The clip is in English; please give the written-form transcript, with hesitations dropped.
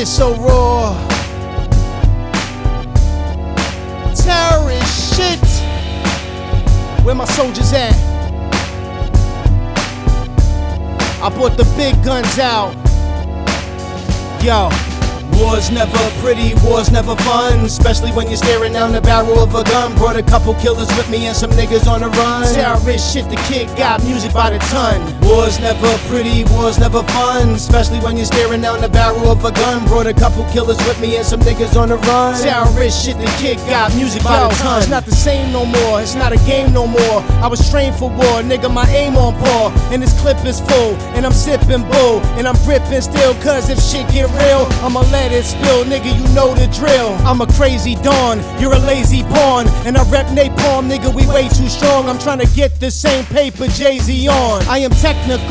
shit so raw. Terrorist shit. Where my soldiers at? I brought the big guns out. Yo. War's never pretty, war's never fun, especially when you're staring down the barrel of a gun. Brought a couple killers with me and some niggas on the run. Terrorist shit, the kid got music by the ton. War's never pretty, war's never fun, especially when you're staring down the barrel of a gun. Brought a couple killers with me and some niggas on the run. Terrorist shit, the kid got music by the ton. It's not the same no more, it's not a game no more. I was trained for war, nigga, my aim on par. And this clip is full, and I'm sipping bull, and I'm gripping still, cause if shit get real, I'ma let it spill, nigga, you know the drill. I'm a crazy Dawn, you're a lazy pawn, and I rep napalm, nigga, we way too strong. I'm trying to get the same paper Jay-Z on. I am technical,